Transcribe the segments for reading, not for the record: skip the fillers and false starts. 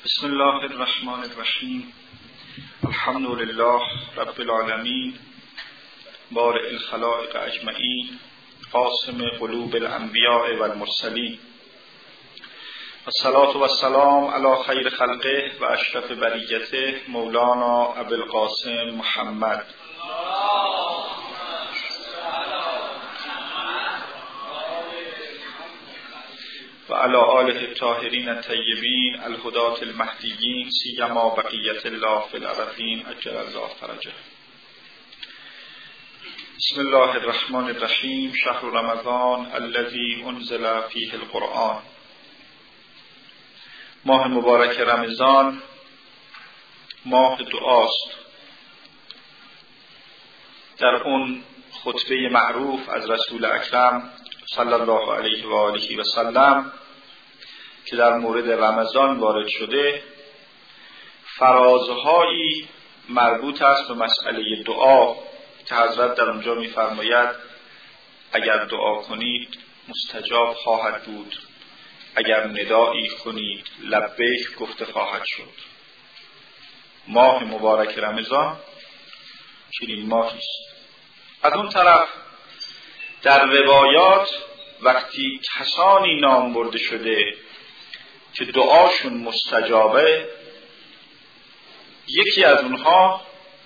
بسم الله الرحمن الرحیم. الحمد لله رب العالمین، بارئ الخلائق اجمعین، قاسم قلوب الانبیاء والمرسلین، الصلاة والسلام علی خیر خلقه و اشرف بریته مولانا ابوالقاسم محمد و علی آله الطاهرین الطیبین الهداة المهدیین سیما بقیة الله فی الارضین عجل الله فرجه. بسم الله الرحمن الرحیم. شهر رمضان الذی انزل فیه القرآن. ماه مبارک رمضان ماه دعاست. در اون خطبه معروف از رسول اکرم صلی الله علیه و آله و سلم که در مورد رمضان وارد شده، فرازهایی مربوط است به مسئله دعا که حضرت در اونجا می‌فرماید اگر دعا کنید مستجاب خواهد بود، اگر ندایی کنید لبیک گفته خواهد شد. ماه مبارک رمضان چنین ماهی است. از اون طرف در روایات وقتی کسانی نام برده شده که دعاشون مستجابه، یکی از اونها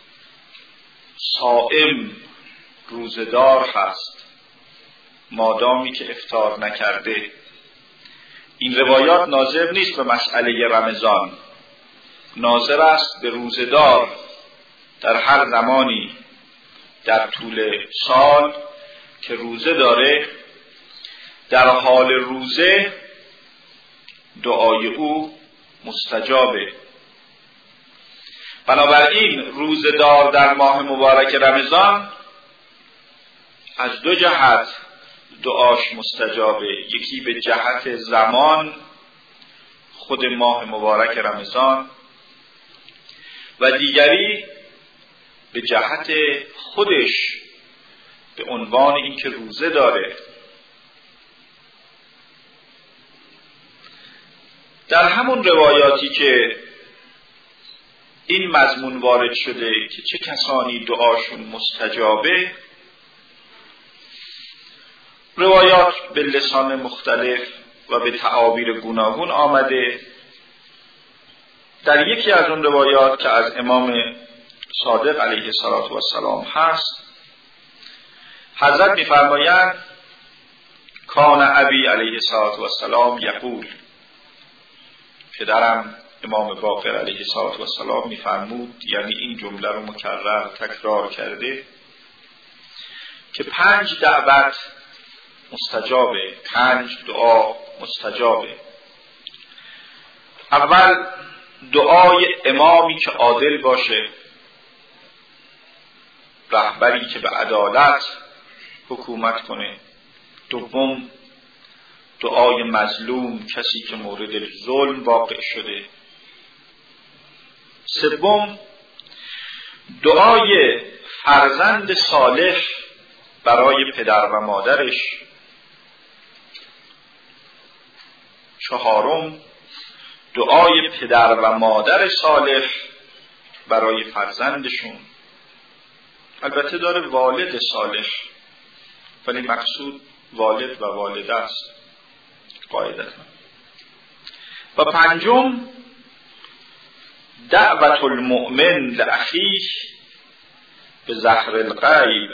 صائم روزدار هست مادامی که افطار نکرده. این روایات ناظر نیست به مسئله رمضان، ناظر است به روزدار در هر زمانی در طول سال که روزه داره، در حال روزه دعای او مستجابه. بنابراین روزدار در ماه مبارک رمضان از دو جهت دعاش مستجابه. یکی به جهت زمان، خود ماه مبارک رمضان، و دیگری به جهت خودش به عنوان اینکه روزه داره. در همون روایاتی که این مضمون وارد شده که چه کسانی دعاشون مستجابه، روایات به لسان مختلف و به تعابیر گوناگون آمده. در یکی از اون روایات که از امام صادق علیه السلام هست، حضرت می‌فرمایند کان ابی علیه السلام یقول، پدرم امام باقر علیه السلام می‌فرمود، یعنی این جمله رو مکرر تکرار کرده که 5 دعوت مستجابه، 5 دعا مستجابه. اول دعای امامی که عادل باشه، رهبری که به عدالت حکومت کنه. دوم دعای مظلوم، کسی که مورد ظلم واقع شده. سوم دعای فرزند صالح برای پدر و مادرش. چهارم دعای پدر و مادر صالح برای فرزندشون. البته داره والد صالح، ولی مقصود والد و والده است قاعدتا. و پنجم دعوت المؤمن لاخیه به ظهر الغیب.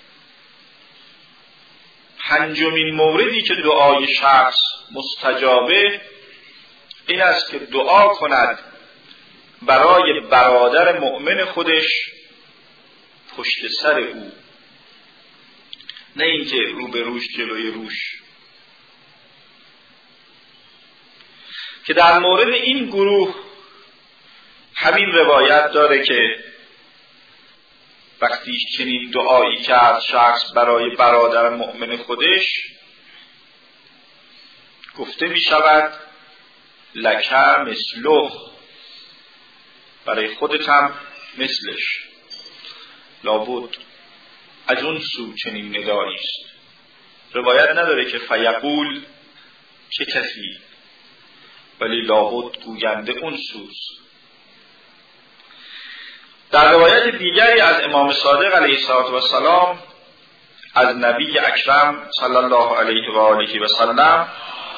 پنجمین موردی که دعای شخص مستجابه این است که دعا کند برای برادر مؤمن خودش پشت سر او، نه اینکه رو به روش جلوی روش. که در مورد این گروه همین روایت داره که وقتی چنین دعایی کرد شخص برای برادر مؤمن خودش، گفته می شود لک مثله، برای خودت هم مثلش. لابد از اون سو چنین ندایی است. روایت نداره که فیقول چه کسی، ولی لابد گوینده اون سوز. در روایت دیگری از امام صادق علیه السلام از نبی اکرم صلی الله علیه و آله و سلم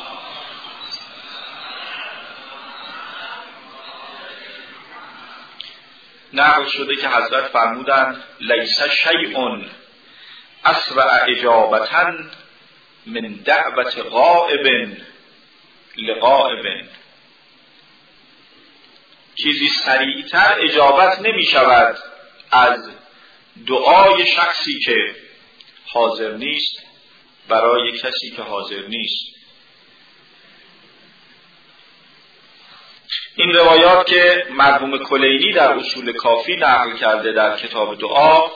نقل شده که حضرت فرمودند لیس شیء اسرع اجابة من دعوت غائب لغائب. چیزی سریعتر اجابت نمی شود از دعای شخصی که حاضر نیست برای کسی که حاضر نیست. این روایات که مرحوم کلینی در اصول کافی نقل کرده در کتاب دعا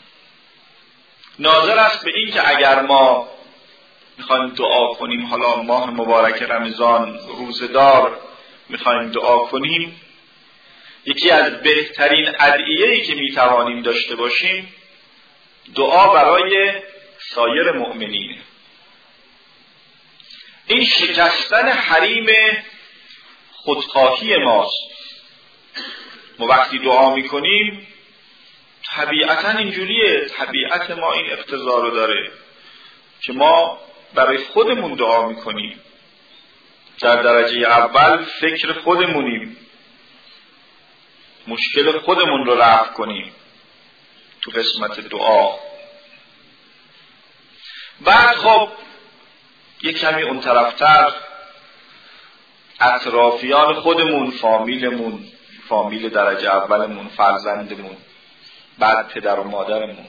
ناظر است به این که اگر ما میخوایم دعا کنیم، حالا ماه مبارک رمضان روزدار میخوایم دعا کنیم، یکی از بهترین ادعیه‌ای که میتوانیم داشته باشیم دعا برای سایر مؤمنین. این شکستن حریم خودخواهی ماست. ما وقتی دعا میکنیم طبیعتا اینجوریه، طبیعت ما این اقتضا رو داره که ما برای خودمون دعا میکنیم، در درجه اول فکر خودمونیم، مشکل خودمون رو رفع کنیم تو قسمت دعا. بعد خب یک کمی اون طرفتر اطرافیان خودمون، فامیلمون، فامیل درجه اولمون، فرزندمون، بعد پدر و مادرمون.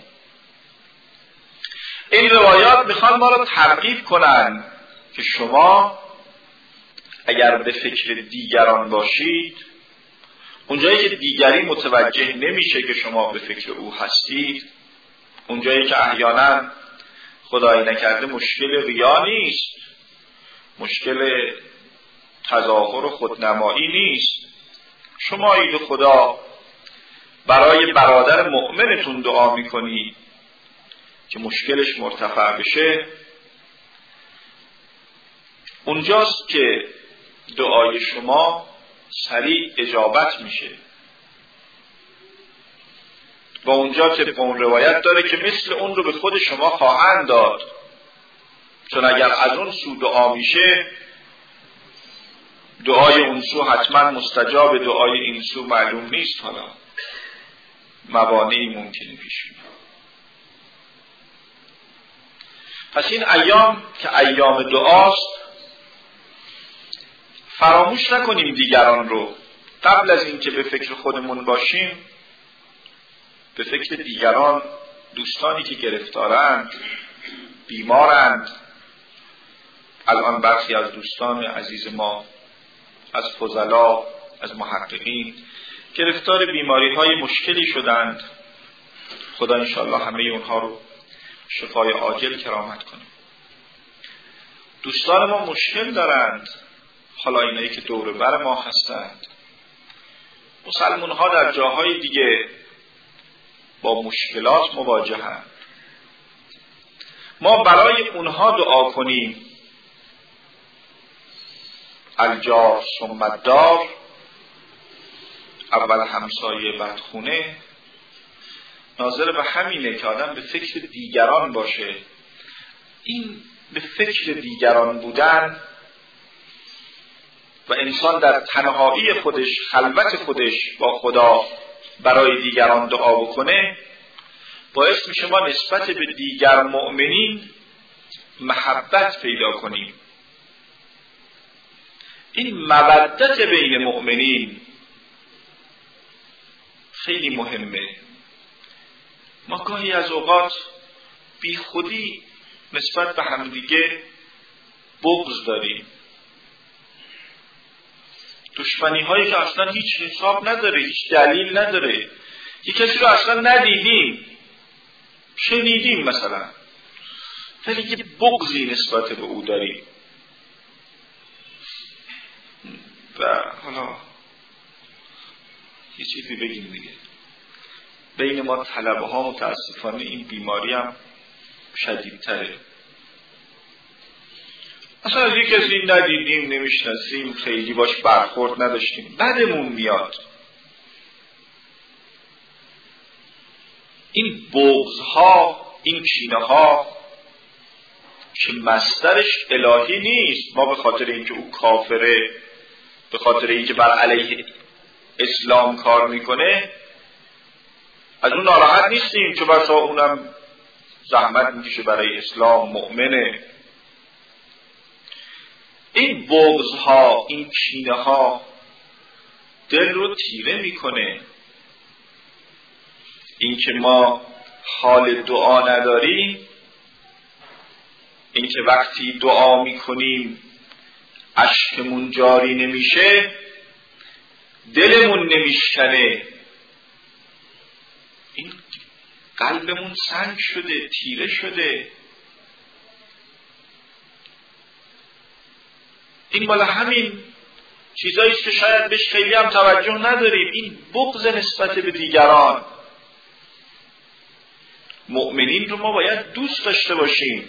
این روایات میخوان ما رو ترغیب کنن که شما اگر به فکر دیگران باشید، اونجایی که دیگری متوجه نمیشه که شما به فکر او هستید، اونجایی که احیانا خدایی نکرده مشکل ریا نیست، مشکل تظاهر و خودنمایی نیست، شما اید خدا برای برادر مؤمنتون دعا میکنید که مشکلش مرتفع بشه، اونجاست که دعای شما سریع اجابت میشه. و اونجا که اون روایت داره که مثل اون رو به خود شما خواهند داد، چون اگر از اون سو دعا میشه دعای اون سو حتما مستجاب، دعای این سو معلوم نیست، حالا موانعی ممکنه پیش بیاد. پس این ایام که ایام دعاست فراموش نکنیم دیگران رو. قبل از اینکه به فکر خودمون باشیم به فکر دیگران، دوستانی که گرفتارند، بیمارند. الان برخی از دوستان عزیز ما از فضلا، از محققین گرفتار بیماری های مشکلی شدند. خدا انشاءالله همه اونها رو شفای عاجل کرامت کنه. دوستان ما مشکل دارند، حالا اینایی که دور بر ما هستند. مسلمان ها در جاهای دیگه با مشکلات مواجهند. ما برای اونها دعا کنیم. الجار ثم الدار، اول همسایه بعد خونه. ناظر به همینه که آدم به فکر دیگران باشه. این به فکر دیگران بودن و انسان در تنهایی خودش، خلوت خودش با خدا برای دیگران دعا بکنه، باعث میشه ما نسبت به دیگر مؤمنین محبت پیدا کنیم. این مودت بین مؤمنین خیلی مهمه. ما گاهی از اوقات بی خودی نسبت به همدیگه بغض داریم، دشمنی هایی که اصلا هیچ حساب نداره، هیچ دلیل نداره. یک کسی رو اصلا ندیدیم، شنیدیم مثلا، ولی یه بغضی نسبت به او داریم. و حالا یه چیزی بگیم دیگه، بین ما طلبه ها متاسفانه این بیماری هم شدیدتره. اصلا از یک کسی ندیدیم، نمیشناسیم، خیلی باش برخورد نداشتیم، بدمون میاد. این بغض‌ها، این کینه‌ها که مصدرش الهی نیست، ما به خاطر اینکه او کافره، به خاطر اینکه بر علیه اسلام کار میکنه از اون ناراحت نیستیم، چون بسا اونم زحمت میکشه برای اسلام، مؤمنه. این بغض‌ها، این کینه‌ها دل رو تیره میکنه. این که ما حال دعا نداریم، این که وقتی دعا میکنیم اشکمون جاری نمیشه، دلمون نمیشکنه، این قلبمون سنگ شده، تیره شده. این بالا همین چیزاییست که شاید بهش خیلی هم توجه نداریم. این بغض نسبت به دیگران. مؤمنین رو ما باید دوست داشته باشیم.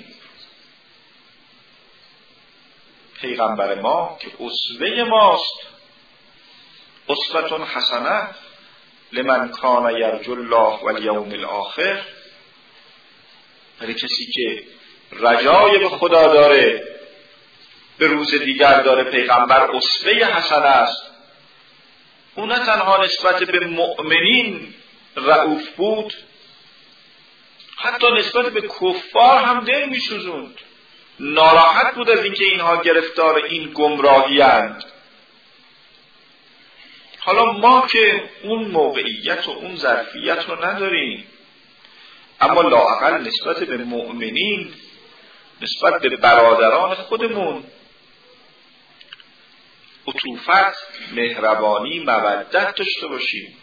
پیغمبر ما که اسوه ماست، اسوة حسنه لمن کان یرجو الله والیوم الاخر، برای کسی که رجای به خدا داره، به روز دیگر داره، پیغمبر اسوه حسنه است. او نه تنها نسبت به مؤمنین رئوف بود، حتی نسبت به کفار هم دل می‌سوزوند، ناراحت بود از اینکه اینها گرفتار این گمراهی اند. حالا ما که اون موقعیت و اون ظرفیت رو نداریم، اما لااقل نسبت به مؤمنین، نسبت به برادران خودمون عطوفت، مهربانی، مودت داشته باشیم.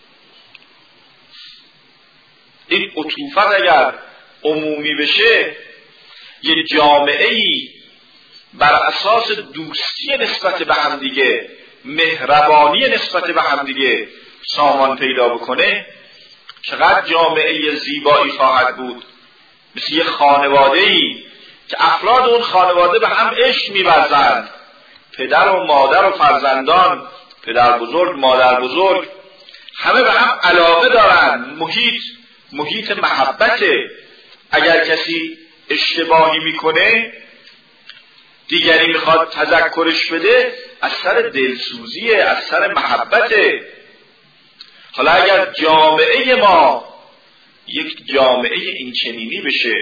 این عطوفت اگر عمومی بشه، یه جامعه‌ای بر اساس دوستی نسبت به همدیگه، مهربانی نسبت به همدیگه سامان پیدا بکنه، چقدر جامعه زیبایی خواهد بود. مثل یه خانواده‌ای که افراد اون خانواده به هم عشق می‌ورزند، پدر و مادر و فرزندان، پدر بزرگ، مادر بزرگ، همه به هم علاقه دارند. محیط محبته. اگر کسی اشتباهی میکنه، دیگری میخواد تذکرش بده، از سر دلسوزیه، از سر محبته. حالا اگر جامعه ما یک جامعه این چنینی بشه،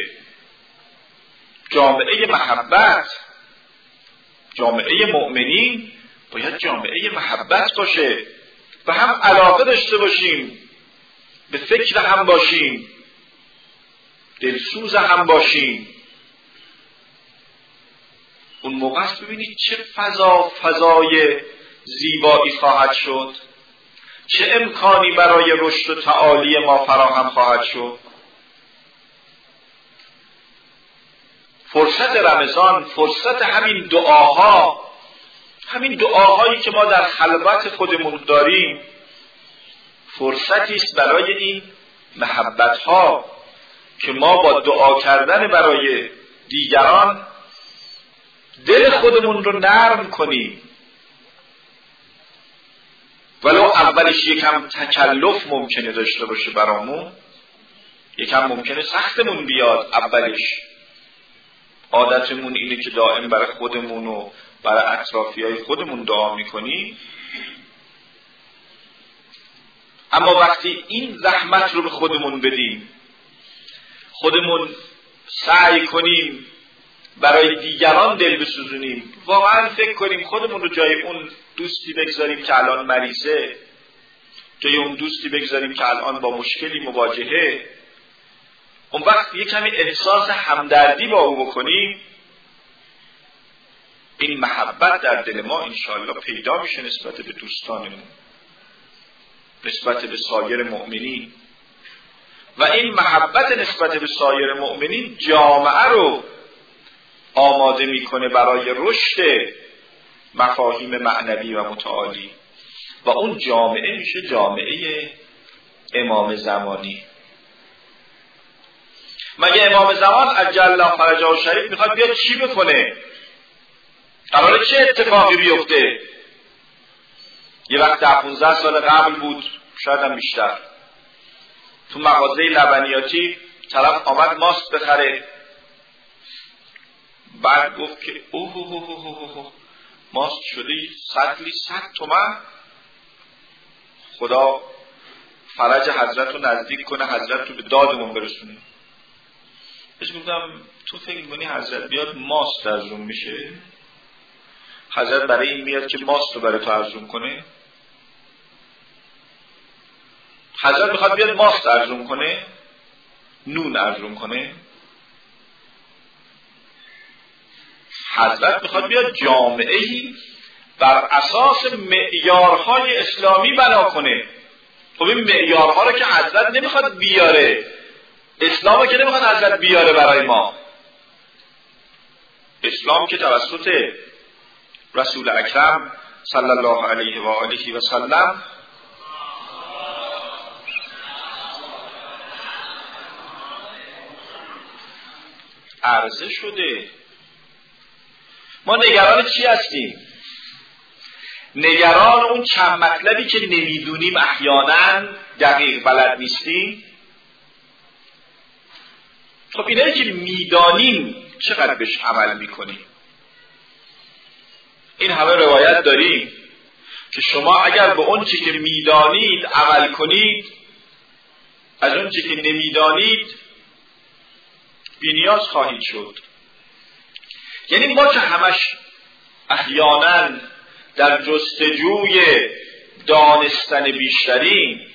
جامعه محبت، جامعه مؤمنین باید جامعه محبت باشه، و هم علاقه داشته باشیم، به فکر هم باشیم، دلسوز هم باشیم. اون موقع است ببینید چه فضای زیبایی خواهد شد، چه امکانی برای رشد و تعالی ما فراهم خواهد شد. فرصت رمضان، فرصت همین دعاها، همین دعاهایی که ما در خلوت خودمون داریم، فرصتی است برای این محبت‌ها که ما با دعا کردن برای دیگران دل خودمون رو نرم کنیم. ولو اولش یکم تکلف ممکنه داشته باشه برامون، یکم ممکنه سختمون بیاد اولش. عادتمون اینه که دائم برای خودمون و برای اطرافیای خودمون دعا میکنیم، اما وقتی این زحمت رو به خودمون بدیم، خودمون سعی کنیم برای دیگران دل بسوزونیم، واقعا فکر کنیم خودمون رو جای اون دوستی بگذاریم که الان مریضه، جای اون دوستی بگذاریم که الان با مشکلی مواجهه، اون وقت یک کمی احساس همدردی با او بکنیم، این محبت در دل ما انشاءالله پیدا میشه نسبت به دوستانمون، نسبت به سایر مؤمنین. و این محبت نسبت به سایر مؤمنین جامعه رو آماده میکنه برای رشد مفاهیم معنوی و متعالی، و اون جامعه میشه جامعه امام زمانی. مگه امام زمان عجل الله فرجه شریف میخواد بیاد چی بکنه؟ قراره چه اتفاقی بیفته؟ یه وقت 15 سال قبل بود، شاید هم بیشتر، تو مغازه لبنیاتی طرف آمد ماست بخره، بعد گفت که اوه ماست شده 100 تومن. خدا فرج حضرت رو نزدیک کنه، حضرت رو به دادمون برسونه. بهش گفتم تو فکر می‌کنی حضرت بیاد ماست ارزون میشه؟ حضرت برای این میاد که ماست رو برای تو ارزون کنه؟ حضرت میخواد بیاد ماست ارزون کنه؟ نون ارزون کنه؟ حضرت میخواد بیاد جامعه‌ای بر اساس معیارهای اسلامی بنا کنه. خب این معیارها رو که حضرت نمیخواد بیاره، اسلام که نمیخواد حضرت بیاره برای ما، اسلام که توسط رسول اکرم صلی الله علیه و آله و سلم عرضه شده. ما نگران چی هستیم؟ نگران اون چند مطلبی که نمیدونیم، احیانا دقیق بلد نیستیم. خب اینایی که میدانیم چقدر بهش عمل میکنیم؟ این همه روایت داریم که شما اگر به اون چی که میدانید عمل کنید، از اون چی که نمیدانید بی‌نیاز خواهید شد. یعنی ما که همش احیانا در جستجوی دانستن بیشتریم،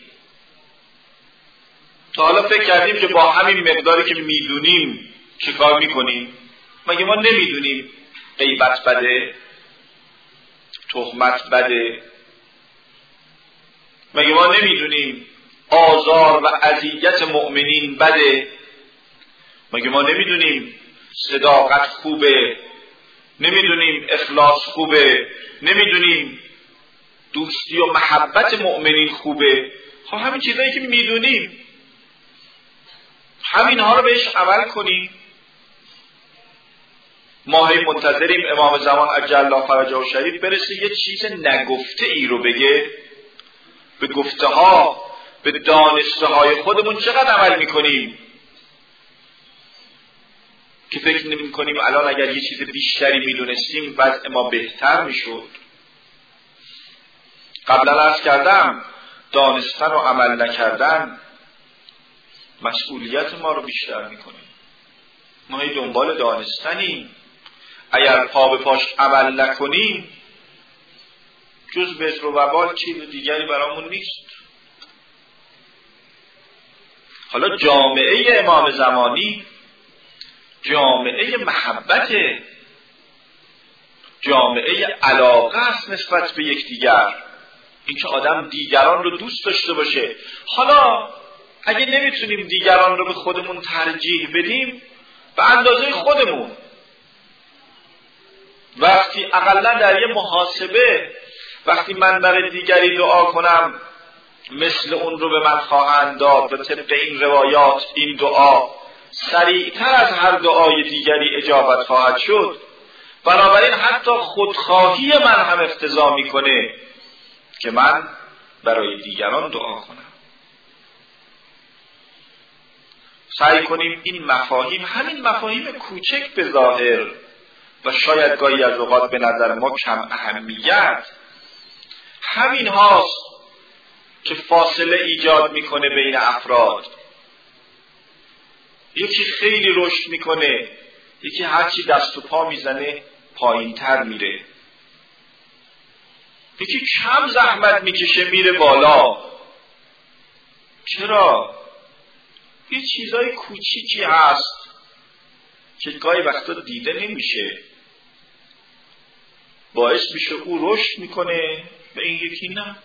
تا حالا فکر کردیم که با همین مقداری که میدونیم چه کار میکنیم؟ مگه ما نمیدونیم غیبت بده، تهمت بده؟ مگه ما نمیدونیم آزار و اذیت مؤمنین بده؟ مگه ما نمیدونیم صداقت خوبه، نمیدونیم اخلاص خوبه، نمیدونیم دوستی و محبت مؤمنین خوبه؟ خب همین چیزایی که میدونیم، همینها رو بهش عمل کنیم. ما هی منتظریم امام زمان عجل الله فرجه و شریف برسه یه چیز نگفته ای رو بگه. به گفته ها، به دانسته های خودمون چقدر عمل میکنیم که فکر نمی کنیم الان اگر یه چیز بیشتری میدونستیم وضع ما بهتر میشد. قبلا عرض کردم دانستن و عمل نکردن مسئولیت ما رو بیشتر میکنه. ما هی دنبال دانستنیم، اگر پا به پاش عمل نکنیم جز وزر و وبال چیز دیگری برامون نیست. حالا جامعه امام زمانی جامعه محبت، جامعه علاقه است نسبت به یکدیگر، اینکه آدم دیگران رو دوست داشته باشه. حالا اگه نمیتونیم دیگران رو به خودمون ترجیح بدیم، به اندازه خودمون، وقتی اقلا در یه محاسبه، وقتی من برای دیگری دعا کنم مثل اون رو به من خواهند داد، به طبق این روایات این دعا سریعتر از هر دعای دیگری اجابت خواهد شد. بنابراین حتی خودخواهی من هم اقتضا میکنه که من برای دیگران دعا کنم. سعی کنیم این مفاهیم، همین مفاهیم کوچک به ظاهر و شاید گاهی از اوقات به نظر ما کم اهمیت، همین هاست که فاصله ایجاد میکنه بین افراد. یکی خیلی رشد میکنه، یکی هرچی دست و پا میزنه پایین تر میره. یکی کم زحمت میکشه میره بالا. چرا؟ یه چیزای کوچیکی هست که گاهی وقتا دیده نمیشه، باعث میشه او رشد میکنه و این یکی نه.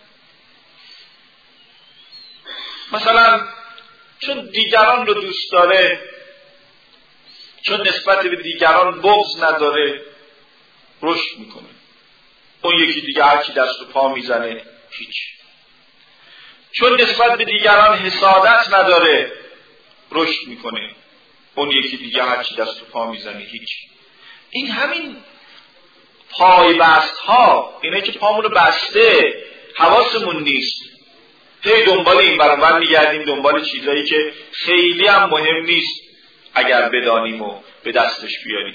مثلا چون دیگران رو دوست داره، چون نسبت به دیگران بغض نداره، رشد میکنه. اون یکی دیگه هرچی دست و پا میزنه هیچ. چون نسبت به دیگران حسادت نداره، رشد میکنه. اون یکی دیگه هرچی دست و پا میزنه هیچ. این همین پای بست ها، اینه که پامونو بسته، حواسمون نیست، هی دنبال این برابر میگردیم، دنبال چیزایی که خیلی هم مهم نیست اگر بدانیم و به دستش بیاریم.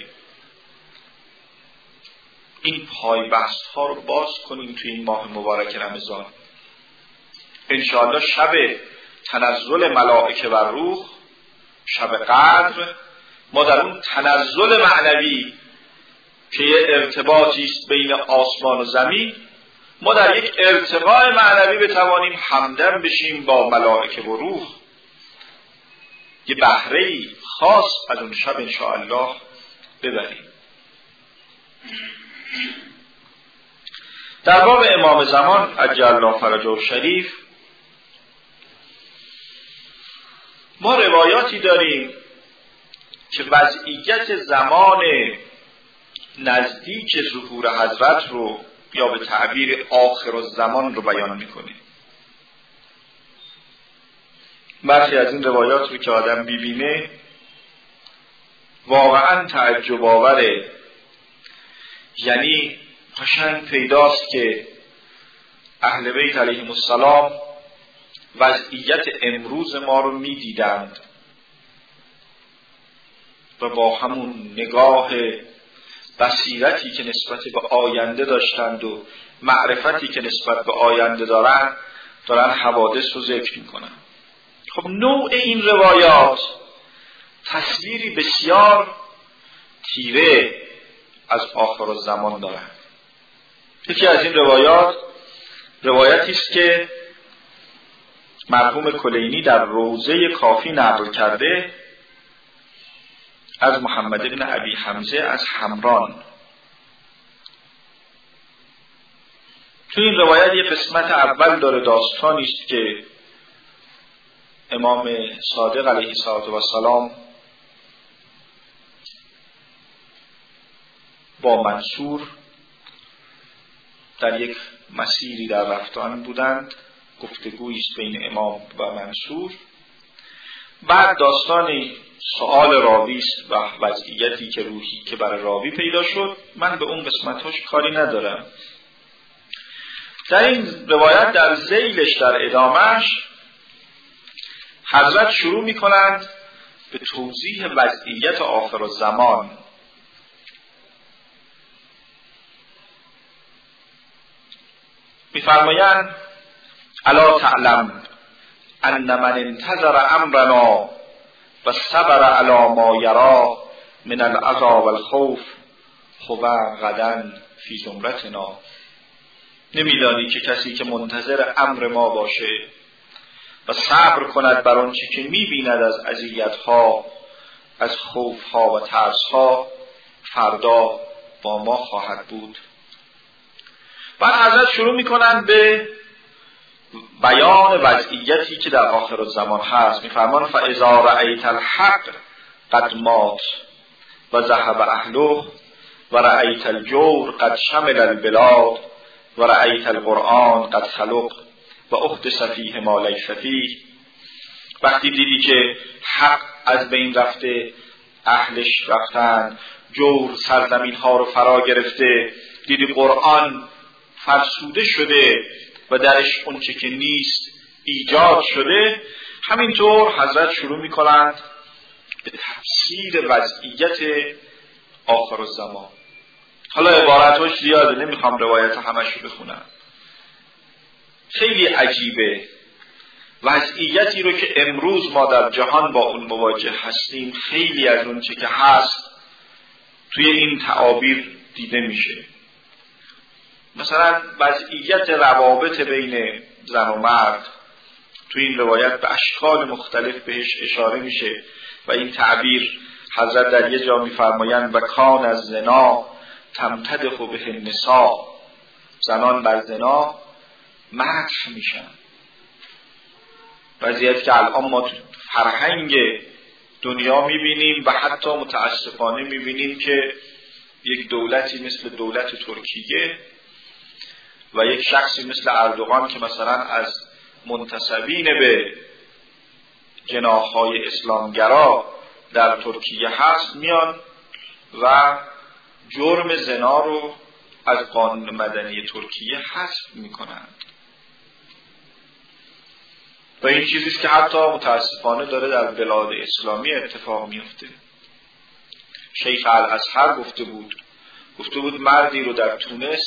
این پای بست ها رو باز کنیم توی این ماه مبارک رمضان. انشاءالله شب تنزل ملائکه و روح، شب قدر، ما در اون تنزل معنوی که یه ارتباطی است بین آسمان و زمین، ما در یک ارتقاء معنوی بتوانیم همدم بشیم با ملائکه و روح، یه بهره‌ای خاص از اون شب انشاءالله ببریم. در باب امام زمان عجل الله فرجه الشریف ما روایاتی داریم که وضعیت زمان نزدیک ظهور حضرت رو یا به تعبیر آخر الزمان رو بیان میکنه. برخی از این روایات رو که آدم ببینه واقعا تعجب آوره، یعنی قشنگ پیداست که اهل بیت علیهم السلام وضعیت امروز ما رو میدیدند و با همون نگاه بصیرتی که نسبت به آینده داشتند و معرفتی که نسبت به آینده دارن حوادث رو ذکر میکنن. خب نوع این روایات تصویری بسیار تیره از آخر الزمان دارند. یکی از این روایاتی است که مرحوم کلینی در روضه کافی نقل کرده از محمد بن ابی حمزه از حمران. تو این روایت یه قسمت اول داره داستانی است که امام صادق علیه السلام با منصور در یک مسیری در رفتن بودند، گفتگویی است بین امام و منصور. بعد داستانی سؤال راوی است و وضعیتی که روحی که برای راوی پیدا شد. من به اون قسمتاش کاری ندارم. در این روایت در ذیلش، در ادامهش، حضرت شروع می کنند به توضیح وضعیت آخر الزمان. می فرمایند الا تعلم ان من انتظر امرنا و صبر علی ما یرا من العذاب والخوف هو غدا فی زمرتنا. نمیدانی که کسی که منتظر امر ما باشه و صبر کند بر آنچه که میبیند از اذیت‌ها، از خوف‌ها و ترس‌ها، فردا با ما خواهد بود. بعد حضرت شروع میکنند به بیان وضعیتی که در آخر الزمان هست. میفرمان فاذا رأیت الحق قد مات و ذهب اهله و رأیت الجور قد شمل البلاد و رأیت القرآن قد خلق و احدث فیه ما لیس فیه. وقتی دیدی که حق از بین رفته، اهلش رفتن، جور سرزمین ها رو فرا گرفته، دیدی قرآن فرسوده شده و درش اون چه که نیست ایجاد شده، همینطور حضرت شروع می کنند به تفسیر وضعیت آخر الزمان. حالا عبارتش زیاده، نمیخوام روایت همش رو بخونم. خیلی عجیبه وضعیتی رو که امروز ما در جهان با اون مواجه هستیم. خیلی از اون چه که هست توی این تعابیر دیده میشه. مثلا وضعیت روابط بین زن و مرد توی این روایت به اشکال مختلف بهش اشاره میشه و این تعبیر حضرت در یه جا میفرمایند و کان از زنا تمتدح به النساء، زنان بر زنا مدح میشن. وضعیتی که الان ما تو فرهنگ دنیا میبینیم و حتی متاسفانه میبینیم که یک دولتی مثل دولت ترکیه و یک شخصی مثل اردوغان که مثلا از منتسبین به جناح‌های اسلامگرا در ترکیه هست، میان و جرم زنا رو از قانون مدنی ترکیه حذف میکنند و این چیزیست که حتی متاسفانه داره در بلاد اسلامی اتفاق میفته. شیخ الازهر گفته بود مردی رو در تونس،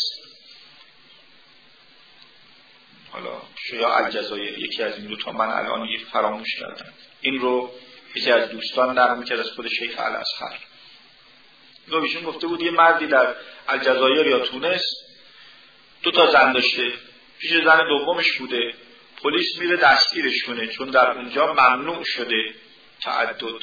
حالا شیعه الجزایر، یکی از این دو تا، من الان فراموش کردم، این رو یکی از دوستان نقل می‌کرد از خود شیخ الازهر. ایشون گفته بود یه مردی در الجزایر یا تونس 2 زن داشته، پیش زن دومش بوده، پلیس میره دستگیرش کنه چون در اونجا ممنوع شده تعدد.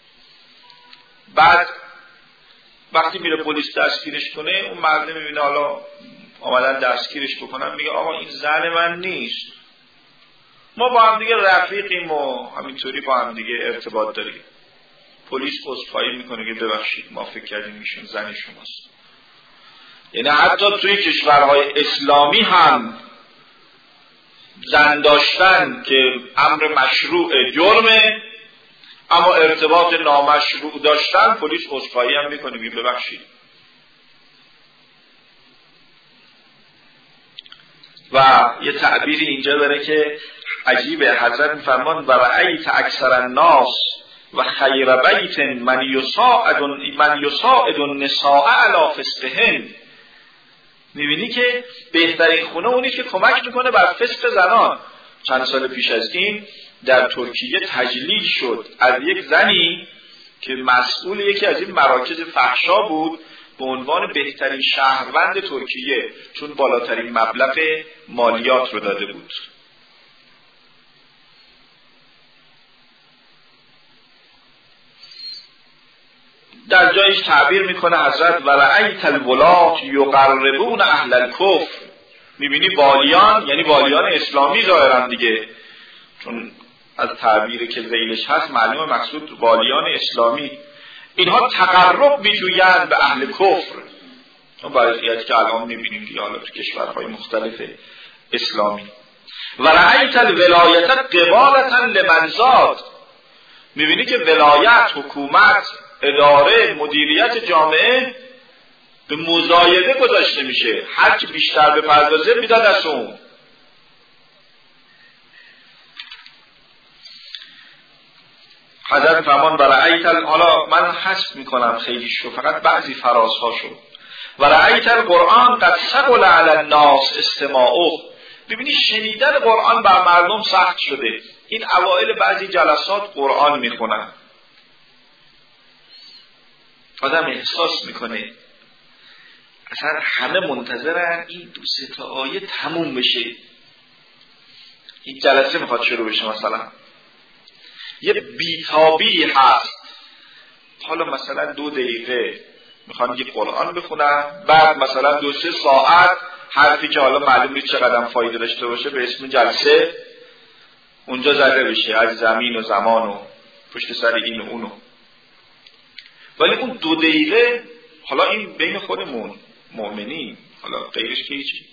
بعد وقتی میره پلیس دستگیرش کنه، اون مرد میبینه حالا آمدن دستگیرش بکنن، میگه آقا این زن من نیست، ما با هم دیگه رفیقیم و همینطوری با هم دیگه ارتباط داریم. پلیس عذرخواهی میکنه که ببخشید ما فکر کردیم ایشون زن شماست. یعنی حتی توی کشورهای اسلامی هم زن داشتن که امر مشروع جرمه، اما ارتباط نامشروع داشتن پلیس عذرخواهی هم میکنه میگه ببخشید. و یه تعبیری اینجا داره که عجیبه، حضرت میفرمان و رأیت اکثر الناس و خیر بیت من یساعد النساء علی فسقهن. میبینی که بهترین خونه اونی که کمک میکنه بر فسق زنان. چند سال پیش از این در ترکیه تجلیل شد از یک زنی که مسئول یکی از این مراکز فحشا بود به عنوان بهترین شهروند ترکیه، چون بالاترین مبلغ مالیات رو داده بود. در جایش تعبیر میکنه حضرت و رأیت الولات یقربون اهل الکفر. میبینی والیان، یعنی والیان اسلامی ظاهرا دیگه، چون از تعبیری که ذیلش هست معلومه مقصود والیان اسلامی، اینها تقرب میجویند به اهل کفر. اون وضعیتی که الان میبینیم دیگه حالا تو کشورهای مختلف اسلامی. و رأیت الولایت قبالة لمن زاد. میبینی که ولایت، حکومت، اداره، مدیریت جامعه به مزایده گذاشته میشه، هر کی بیشتر به پردازه میداد از اون. حضرت فرمان و رأیت حالا من حذف میکنم خیلی شو، فقط بعضی فرازهاشو. و رأیت القرآن قد ثقل علی الناس استماعه. ببینی شنیدن قرآن بر مردم سخت شده. این اوائل بعضی جلسات قرآن میخونن، آدم احساس میکنه اصلا همه منتظرن این 2-3 آیه تموم بشه. این جلسه میخواد شروع بشه، مثلا یه بیتابی هست، حالا مثلا 2 دقیقه میخوان یه قرآن بخونن، بعد مثلا 2-3 ساعت حرفی که حالا معلوم نیست چقدر فایده داشته باشه به اسم جلسه اونجا زده بشه، از زمین و زمان و پشت سر این و اونو. ولی اون 2 دقیقه حالا این بین خودمون مؤمنین، حالا غیرش که هیچی.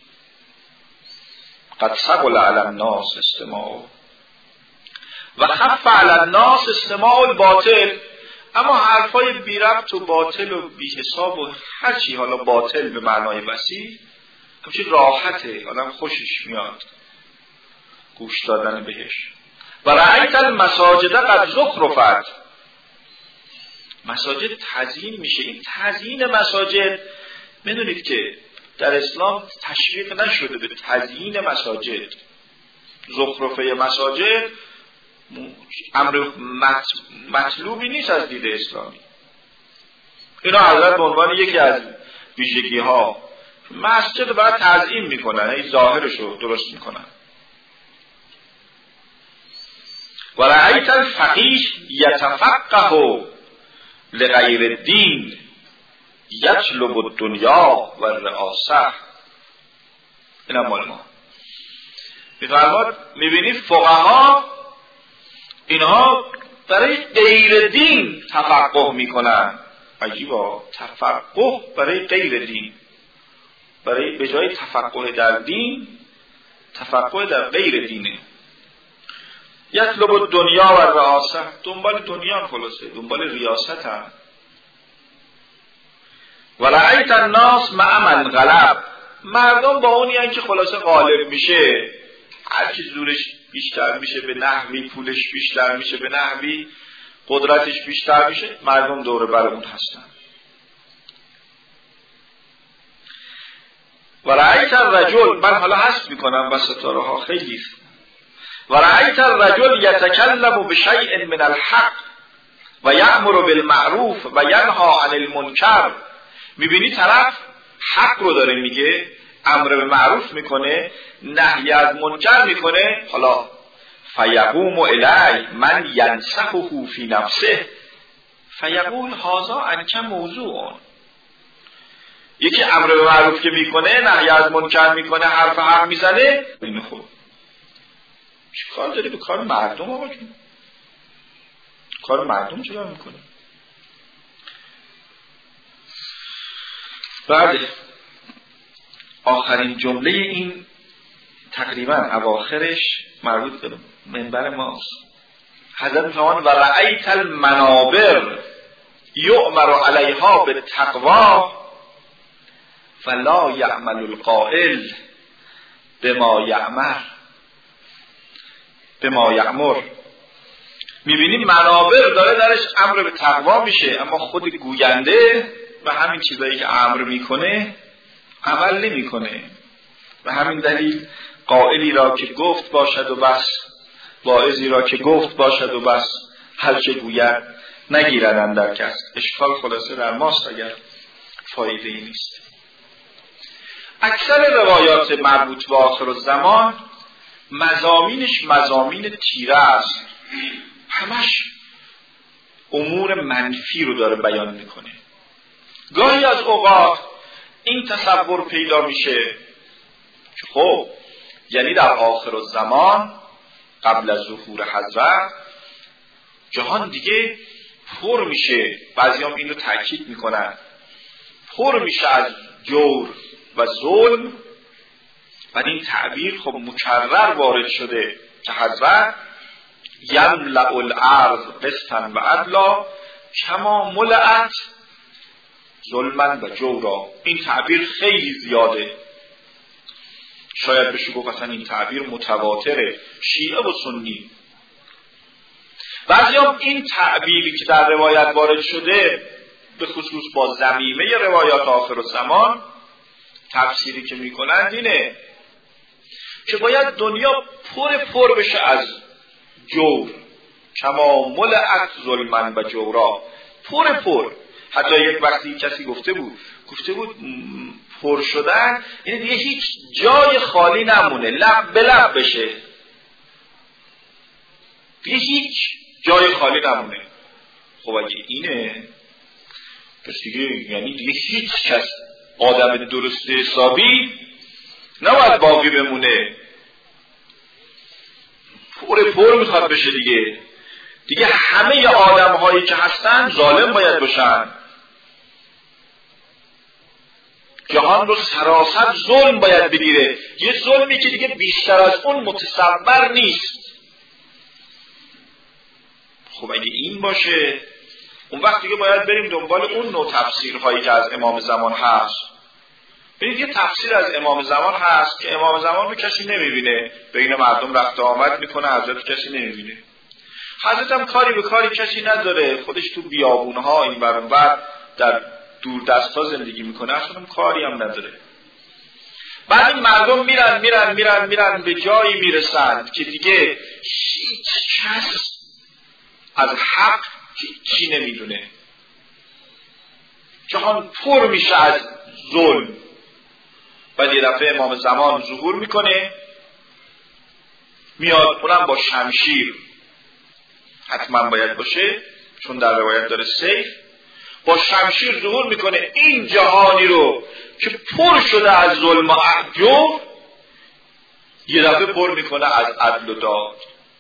قد ثقل علی الناس استماع و خف علی الناس استماع الباطل. اما حرفای بی ربط و باطل و بی حساب و هرچی حالا باطل به معنای وسیع همچین راحته، آدم خوشش میاد گوش دادن بهش. و رأیت المساجد قد زخرفت. مساجد تزیین میشه. این تزیین مساجد میدونید که در اسلام تشویق نشده به تزیین مساجد. زخرفه مساجد امر مطلوبی نیست از دید اسلامی. اینا حضرت به عنوان یکی از ویژگی ها مسجد باید تزیین میکنن، این ظاهرشو درست میکنن. و رأیت الفقیه یتفقه لغیر الدین یطلب الدنیا و الرئاسه. این هم مال ما. میبینی فقها اینها برای غیر دین تفقه میکنن. عجیبا، تفقه برای غیر دین، برای به جای تفقه در دین تفقه در غیر دینه. یطلب الدنیا و الرئاسه، دنبال دنیا، خلاصه دنبال ریاست هم. ولعیت الناس مع من غلب، مردم با اونی هن که خلاصه غالب میشه، هرچی زورش بیشتر میشه به نحوی پولش بیشتر میشه به نحوی قدرتش بیشتر میشه، مردم دور بر اون هستن. ورأیت الرجل، من حالا حذف میکنم و ستاره ها خیلی است. ورأیت الرجل یتکلم بشیء من الحق و یأمر بالمعروف و ینهی عن المنکر، میبینی طرف حق رو داره میگه، امر به معروف میکنه، نهی از منکر میکنه. حالا فیقوم الی من ینصحه فی نفسه فیقول هذا عنک موضوع. یکی امر به معروف که میکنه، نهی از منکر میکنه، حرف حق میزنه، این خوب چی کار داری به کار مردم؟ آقا جون کار مردم چرا میکنه؟ بعد آخرین جمله این تقریبا اواخرش مربوط به منبر ماست. حضرت میفرمایند و رأیت المنابر یؤمر علیها بالتقوی فلا یعمل القائل بما یأمر. میبینی منابر داره درش امر به تقوا میشه، اما خود گوینده و همین چیزایی که امر میکنه عمل نمیکنه. و همین دلیل قائلی را که گفت باشد و بس، واعظی را که گفت باشد و بس، هر چه گوید نگیرند در کس. اشکال خلاصه در ماست اگر فایده ای نیست. اکثر روایات مربوط به آخر الزمان مضامینش مضامین تیره است، همش امور منفی رو داره بیان میکنه. گاهی از اوقات این تصور پیدا میشه که خب یعنی در آخر الزمان قبل از ظهور حضرت جهان دیگه پر میشه، بعضیام این رو تاکید میکنن، پر میشه از جور و ظلم. و این تعبیر خب مکرر وارد شده که حضرت یملأ الارض قسطا و عدلا کما ملأت ظلما و جورا. این تعبیر خیلی زیاده، شاید بشه گفت اصلا این تعبیر متواتره، شیعه و سنی. بعضیام این تعبیری که در روایت وارد شده به خصوص با ضمیمه روایات آخر الزمان تفسیری که میکنند اینه که باید دنیا پر بشه از جور، کما ملأت ظلما و جورا، پر. حتی یک وقتی کسی گفته بود پر شدن یعنی دیگه هیچ جای خالی نمونه، لب به لب بشه، دیگه هیچ جای خالی نمونه. خب اگه اینه پس دیگه یعنی دیگه هیچ کس آدم درست حسابی نباید باقی بمونه، پر میخواد بشه دیگه همه آدم هایی که هستن ظالم باید باشن، جهان رو سراسر ظلم باید بگیره، یه ظلمی که دیگه بیشتر از اون متصور نیست. خب اگه این باشه اون وقت دیگه باید بریم دنبال اون نوع تفسیرهایی که از امام زمان هست. ببینید یه تفسیر از امام زمان هست که امام زمان رو کسی نمیبینه، بین مردم رفت آمد میکنه، حضرت کسی نمیبینه، حضرت هم کاری به کاری کسی نداره، خودش تو بیابونها این بر اون بر در دور دستا زندگی میکنه، اصلا کاری هم نداره. بعد این مردم میرن به جایی میرسند که دیگه هیچ کس از حق چی نمیدونه، جهان پر میشه از ظلم. بعد یه دفعه امام زمان ظهور میکنه، میاد اونم با شمشیر، حتما باید باشه چون در روایت داره سیف، با شمشیر ظهور میکنه، این جهانی رو که پر شده از ظلم و جور یه دفعه پر میکنه از عدل و داد.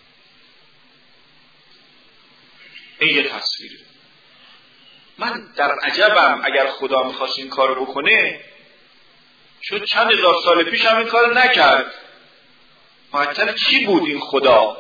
این یه تصویره. من در عجبم اگر خدا میخواست این کارو بکنه، شد چند هزار سال پیش هم این کارو نکرد. معطل چی بود این خدا؟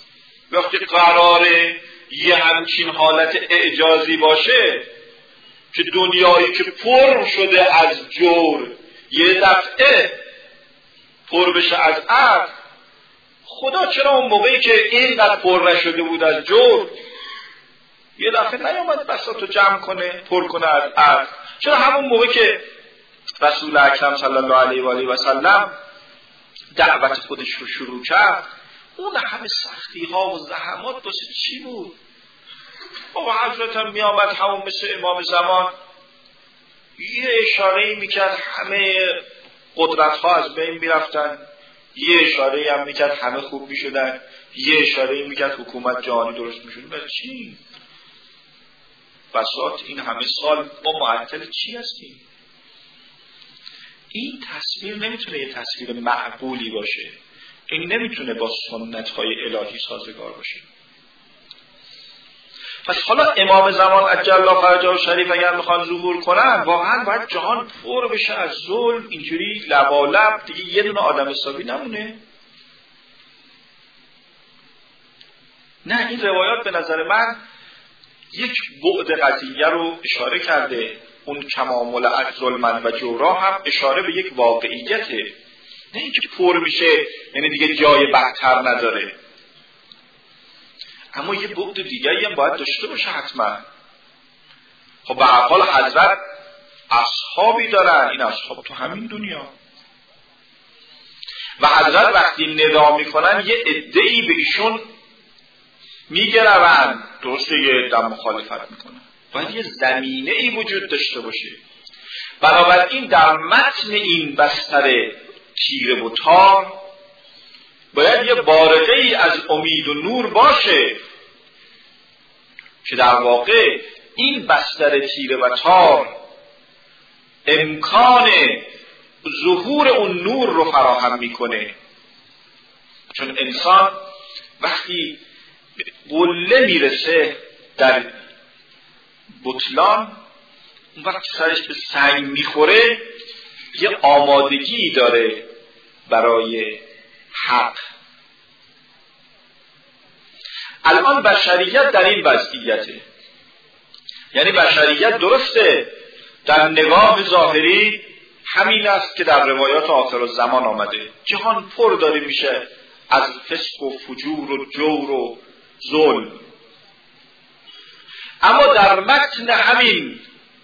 وقتی قراره یه همچین حالت اعجازی باشه که دنیایی که پر شده از جور یه دفعه پر بشه از عدل، خدا چرا اون موقعی که اینقدر پر نشده بود از جور یه دفعه نیامد بساطو جمع کنه پر کنه از عدل؟ چرا همون موقع که رسول اکرم صلی الله علیه و آله و سلم دعوت خودش رو شروع کرد اون همه سختی ها و زحمات واسه چی بود؟ بابا حضرت هم می آمد همون مثل امام زمان یه اشاره‌ای میکرد همه قدرت ها از بین میرفتن، یه اشاره‌ای هم میکرد همه خوب میشدن، یه اشاره‌ای میکرد حکومت جهانی درست میشد. برای چی؟ بساط این همه سال ما معطل چی هستیم؟ این تصویر نمیتونه یه تصویر معقولی باشه، این نمیتونه با سنت‌های الهی سازگار باشه. پس حالا امام زمان عجل الله فرجه شریف اگر میخوان ظهور کنن واقعا باید جهان پر بشه از ظلم، اینجوری لبالب دیگه یه دونه آدم حسابی نمونه. نه، این روایات به نظر من یک بعد قضیه رو اشاره کرده. اون کمامل از ظلمن و جورا هم اشاره به یک واقعیته، نه اینکه پر میشه یعنی دیگه جای بدتر نداره. اما یه بعد دیگری هم باید داشته باشه حتما. خب به هر حال حضرت اصحابی دارن، این اصحاب تو همین دنیا و حضرت وقتی ندا میکنن یه عده‌ای به ایشون میگرون، درسته یه عده مخالفت میکنن، باید یه زمینه‌ای وجود داشته باشه. بنابراین در متن این بستر تیره و تار باید یه بارقه‌ای از امید و نور باشه که در واقع این بستر تیره و تار امکان ظهور اون نور رو فراهم میکنه. چون انسان وقتی قله میرسه در بطلان، اون وقت سرش به سنگ میخوره یه آمادگی داره برای حق. الان بشریت در این وضعیته، یعنی بشریت درسته در نگاه ظاهری همین است که در روایات آخرالزمان آمده، جهان پر داره میشه از فسق و فجور و جور و ظلم، اما در متن همین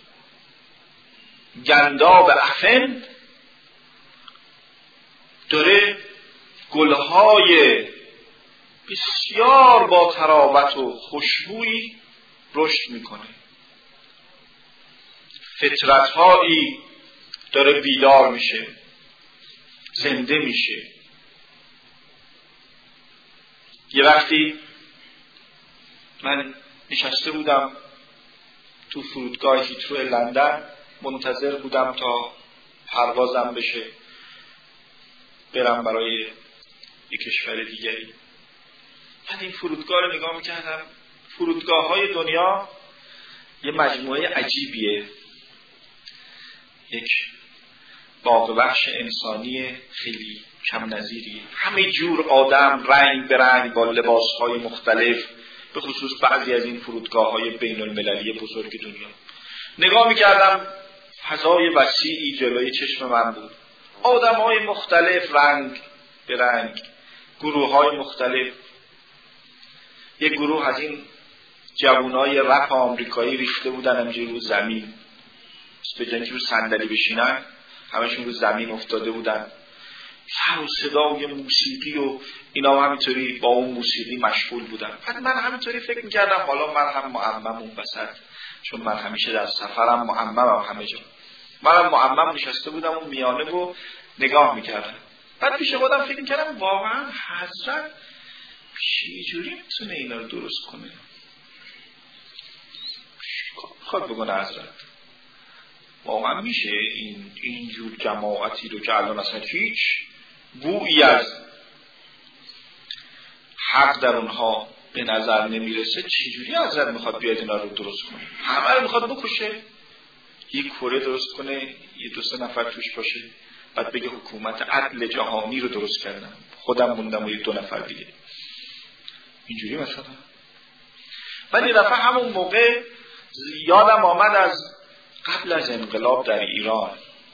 گنداب افن داره گلهای بسیار با تراوت و خوشبویی رشد میکنه، فطرت‌هایی داره بیدار میشه، زنده میشه. یه وقتی من نشسته بودم تو فرودگاه هیترو لندن، منتظر بودم تا پروازم بشه برم برای یک کشور دیگری. من این فرودگاه رو نگاه میکردم، فرودگاه های دنیا یه مجموعه عجیبیه، یک باغ وحش انسانی خیلی کم نظیری، همه جور آدم رنگ به رنگ با لباس های مختلف، به خصوص بعضی از این فرودگاه های بین المللی بزرگ دنیا. نگاه میکردم فضای وسیعی جلوی چشم من بود، آدم های مختلف رنگ به رنگ، گروه های مختلف. یک گروه از این جوانای رپ آمریکایی ریخته بودن همینجوری رو زمین، به جای اینکه رو صندلی بشینن همشون رو زمین افتاده بودن، سر و صدا و موسیقی و اینا همینطوری با اون موسیقی مشغول بودن. بعد من همینطوری فکر میکردم حالا من هم معمم اون وسط، چون من همیشه در سفرم معممم همه جا، منم معمم نشسته بودم اون میانه و نگاه میکردم. بعد پیش خودم فکر میکردم واقعا حضرت چجوری میتونه اینا رو درست کنه؟ خود بگونه حضرت واقعا میشه اینجور جماعتی رو که الان اصلا هیچ بویی از حق در اونها به نظر نمیرسه، چجوری حضرت میخواد بیاد اینا رو درست کنه؟ همه رو میخواد بکشه، یک کره درست کنه، یه دو سه نفر توش باشه، بعد بگه حکومت عدل جهانی رو درست کردم، خودم موندم و یک دو نفر دیگه. اینجوری مثلا. ولی دفعه همون موقع یادم آمد از قبل از انقلاب در ایران.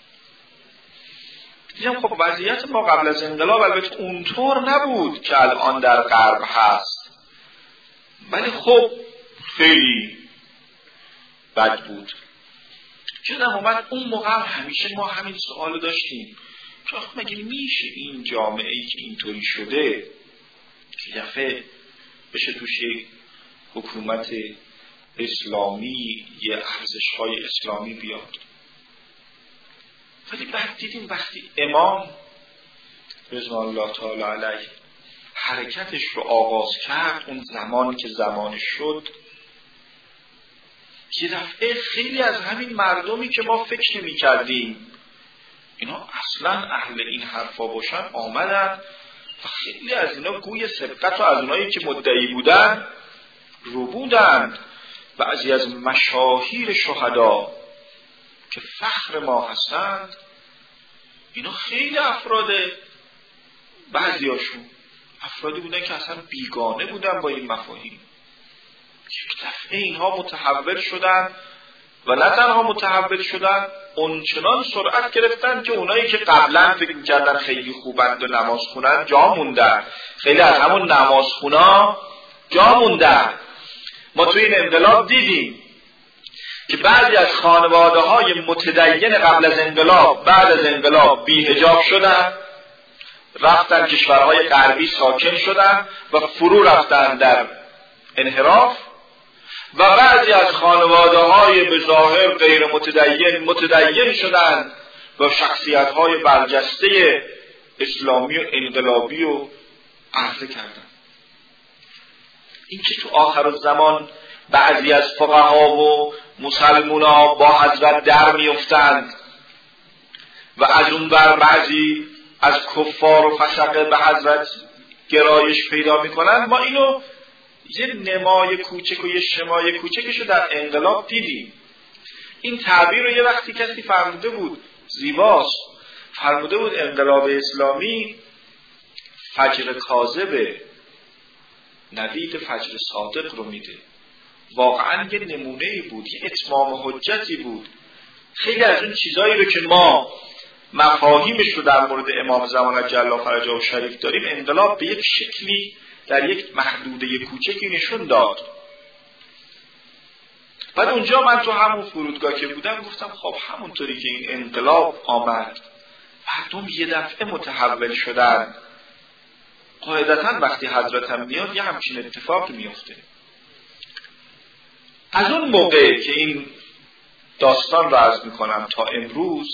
دیدم خب وضعیت ما قبل از انقلاب البته اونطور نبود که الان در غرب هست، ولی خب خیلی بد بود. یادم اومد اون موقع همیشه ما همین سوالو داشتیم که آخه مگه میشه این جامعه‌ای که اینطوری شده که دفعه بشه توش یک حکومت اسلامی، یه ارزش‌های اسلامی بیاد. ولی بعد دیدیم وقتی امام رضوان الله تعالی علیه حرکتش رو آغاز کرد، اون زمان که زمانش شد، یه دفعه خیلی از همین مردمی که ما فکر نمی کردیم اینا اصلا اهل این حرفا باشن آمدن و خیلی از اینا گوی سبقت و از اونایی که مدعی بودن رو بودن. بعضی از مشاهیر شهدا که فخر ما هستند اینا خیلی بعضیاشون افرادی بودن که اصلا بیگانه بودن با این مفاهیم. یک دفعه اینها متحول شدن و نه تنها متحول شدن، اونچنان سرعت گرفتن که اونایی که قبلا فکر می‌کردن خیلی خوبند و نماز خونن جا موندن. خیلی از همون نماز خونا جا موندن. ما توی این انقلاب دیدیم که بعضی از خانواده‌های متدین قبل از انقلاب بعد از انقلاب بی‌حجاب شدن، رفتن کشورهای غربی ساکن شدن و فرو رفتن در انحراف، و بعضی از خانواده‌های به ظاهر غیر متدین شدن و شخصیت‌های برجسته اسلامی و انقلابی و عرضه کردن. این که تو آخر الزمان بعضی از فقها و مسلمونا با حضرت در میافتند و از اون بر بعضی از کفار و فسقه به حضرت گرایش پیدا میکنند، ما اینو یه نمای کوچک و یه شمای کوچکشو در انقلاب دیدیم. این تعبیر رو یه وقتی کسی فرموده بود، زیباست، فرموده بود انقلاب اسلامی فجر کاذب نوید فجر صادق رو میده. واقعا یه نمونه‌ای بود، یه اتمام حجتی بود. خیلی از اون چیزایی رو که ما مفاهیمش رو در مورد امام زمان عجل الله فرجه و شریف داریم، انقلاب به یک شکلی در یک محدوده کوچکی نشون داد. بعد اونجا من تو همون فرودگاه که بودم گفتم خب همونطوری که این انقلاب آمد مردم یه دفعه متحول شدن، قاعدتاً وقتی حضرت هم میاد یه همچین اتفاقی میفته. از اون موقع که این داستان رو عرض میکنم تا امروز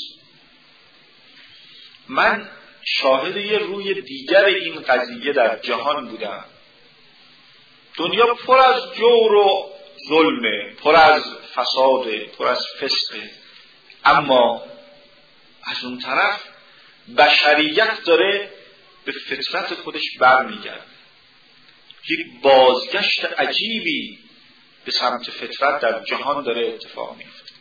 من شاهد یه روی دیگر این قضیه در جهان بودم. دنیا پر از جور و ظلمه، پر از فساده، پر از فسقه، اما از اون طرف بشریت داره به فطرت خودش برمیگرده. یک بازگشت عجیبی به سمت فطرت در جهان داره اتفاق میفته.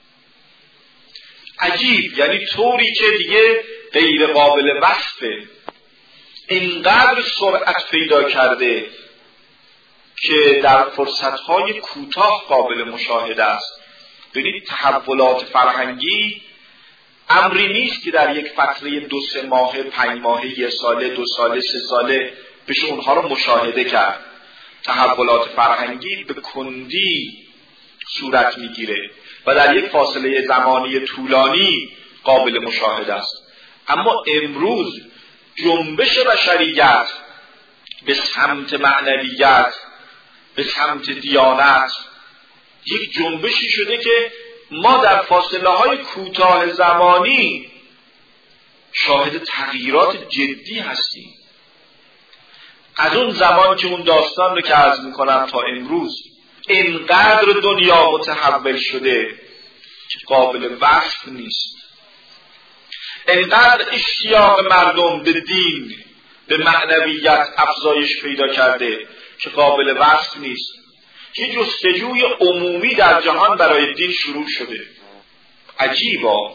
عجیب یعنی طوری که دیگه غیر قابل وصفه، اینقدر سرعت پیدا کرده که در فرصتهای کوتاه قابل مشاهده است. ببینید تحولات فرهنگی امری نیست که در یک فتره 2-3 ماه 5 ماه 1 ساله 2 ساله 3 ساله بشه اونها رو مشاهده کرد. تحولات فرهنگی به کندی صورت میگیره و در یک فاصله زمانی طولانی قابل مشاهده است. اما امروز جنبش بشریت به سمت معنویت، به سمت دیانت، یک جنبشی شده که ما در فاصله های کوتاه زمانی شاهد تغییرات جدی هستیم. از اون زمان که اون داستان رو که عرض میکنم تا امروز اینقدر دنیا متحول شده که قابل وصف نیست. اینقدر اشتیاق مردم به دین، به معنویت افزایش پیدا کرده که قابل وصف نیست. یه جستجوی عمومی در جهان برای دین شروع شده. عجیبا.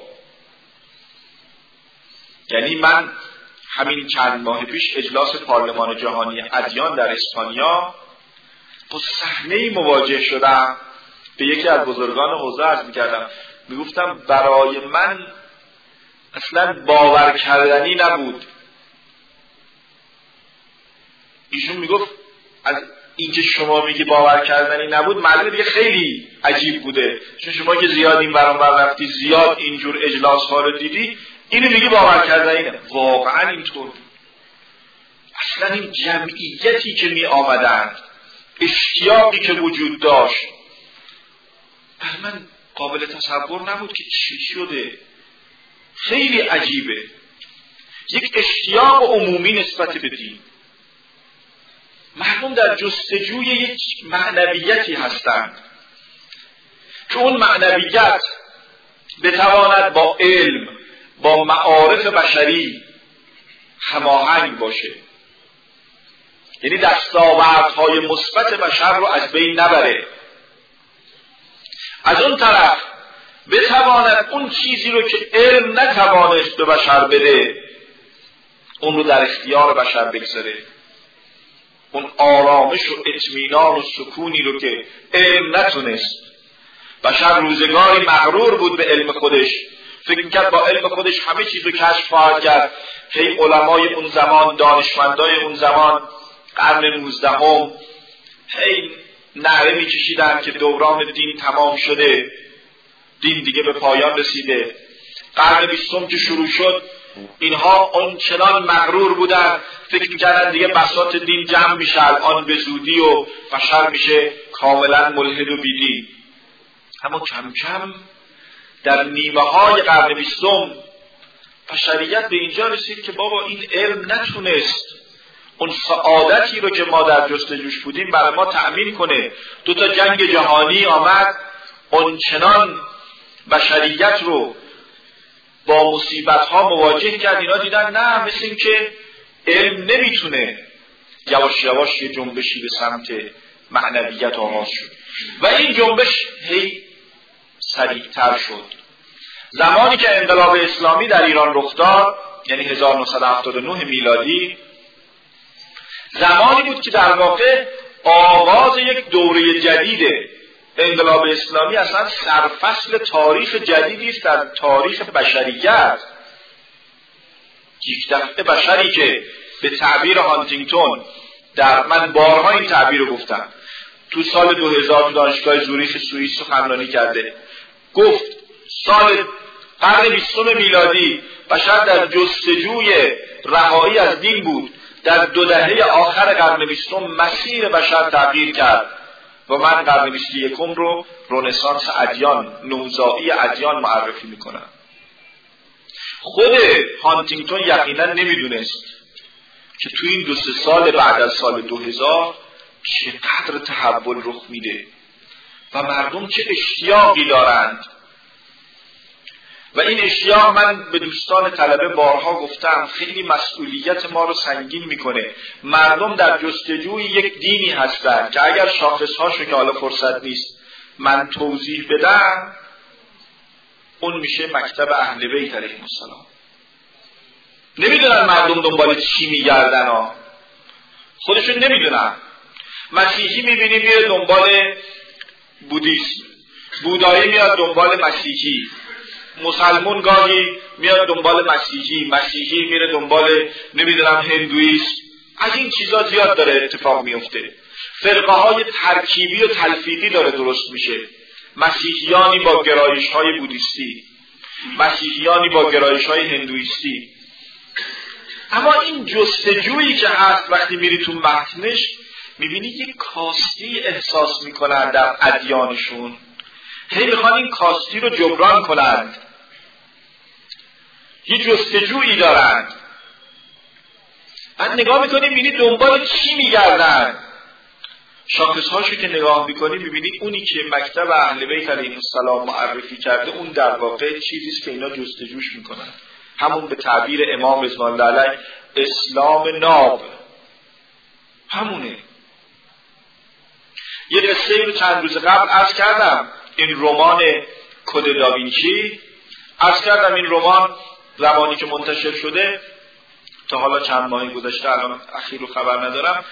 یعنی من همین چند ماه پیش اجلاس پارلمان جهانی ادیان در اسپانیا با صحنه‌ای مواجه شدم. به یکی از بزرگان حوزه عرض می‌کردم میگفتم برای من اصلا باور کردنی نبود. ایشون میگفت از اینکه شما میگی باور کردنی نبود معلومه دیگه خیلی عجیب بوده، چون شما که زیاد این برام رفتی، زیاد اینجور اجلاس ها رو دیدی، اینو میگی باور کردنی نه. واقعا اینطور بود. اصلا این جمعیتی که می آمدند، اشتیاقی که وجود داشت، برای من قابل تصور نبود که چی شده. خیلی عجیبه. یک اشتیاق عمومی نسبت به دین. مردم در جستجوی یک معنویتی هستند که اون معنویت بتواند با علم، با معارف بشری هماهنگ باشه، یعنی دستاوردهای مثبت بشر رو از بین نبره. از اون طرف بتواند اون چیزی رو که علم نتوانست به بشر بده اون رو در اختیار بشر بگذاره. اون آرامش و اطمینان و سکونی رو که علم نتونست. بشر روزگاری مغرور بود به علم خودش، فکر میکرد با علم خودش همه چیز رو کشف خواهد کرد. هی علمای اون زمان، دانشمندای اون زمان، قرن 19 هی نعره میکشیدن که دوران دین تمام شده، دین دیگه به پایان رسیده. قرن 20 که شروع شد، اینها آنچنان مغرور بودن، فکر میکردن دیگه بساط دین جمع میشه الان به زودی و بشر میشه کاملا ملحد و بیدین. اما کم کم در نیمه های قرن 20 بشریت به اینجا رسید که بابا این علم نتونست اون سعادتی رو که ما در جستجوش بودیم برای ما تأمین کنه. 2 جنگ جهانی آمد، آنچنان بشریت رو با مصیبت ها مواجه کرد، اینا دیدن نه، مثل این که علم نمیتونه. یواش یواش یه جنبشی به سمت معنویت آغاز شد و این جنبش هی سریعتر شد. زمانی که انقلاب اسلامی در ایران رخ داد، یعنی 1979 میلادی، زمانی بود که در واقع آغاز یک دوره جدیده. انقلاب اسلامی اصلا سرفصل تاریخ جدیدی است در تاریخ بشریت. یک دفعه بشری که به تعبیر هانتینگتون، من بارها این تعبیر رو گفتم، تو سال 2000 تو دانشگاه زوریخ سوئیس سخنرانی کرده، گفت سال قرن 20 میلادی بشر در جستجوی رهایی از دین بود. در 2 دهه آخر قرن 20 مسیر بشر تغییر کرد و من قرن 21 رو رنسانس ادیان، نوزایی ادیان معرفی میکنم. خود هانتینگتون یقینا نمیدونست که تو این 2-3 سال بعد از سال 2000 چقدر تحول رخ میده و مردم چه اشتیاقی دارند. و این اشتیاق، من به دوستان طلبه بارها گفتم، خیلی مسئولیت ما رو سنگین میکنه. مردم در جستجوی یک دینی هستند که اگر شاخصهاشو که حالا فرصت نیست من توضیح بدم، اون میشه مکتب اهل بیت علیهم السلام. نمیدونن مردم دنبال چی میگردن ها، خودشون نمیدونن. مسیحی میبینی میره دنبال بودیسم، بودایی میاد دنبال مسیحی، مسلمون گاهی میاد دنبال مسیحی، مسیحی میره دنبال نمیدونم هندویسم. از این چیزا زیاد داره اتفاق میفته. فرقه های ترکیبی و تلفیقی داره درست میشه. مسیحیانی با گرایش های بودیستی، مسیحیانی با گرایش های هندویستی. اما این جستجویی که هست، وقتی میری تو متنش میبینی یک کاستی احساس میکنن در ادیانشون، هی میخوان این کاستی رو جبران کنند، یه جستجویی دارند. بعد نگاه میکنی میبینی دنبال چی میگردن. شاخصهاشو که نگاه میکنی میبینی اونی که مکتب اهل بیت علیهم السلام معرفی کرده، اون در واقع چیزیست که اینا جستجوش میکنن. همون به تعبیر امام رضوان الله علیه اسلام ناب همونه. یه قصه رو چند روز قبل عرض کردم، این رمان کد داوینچی، عرض کردم این رمان زمانی که منتشر شده تا حالا چند ماهی گذشته، الان اخیر رو خبر ندارم،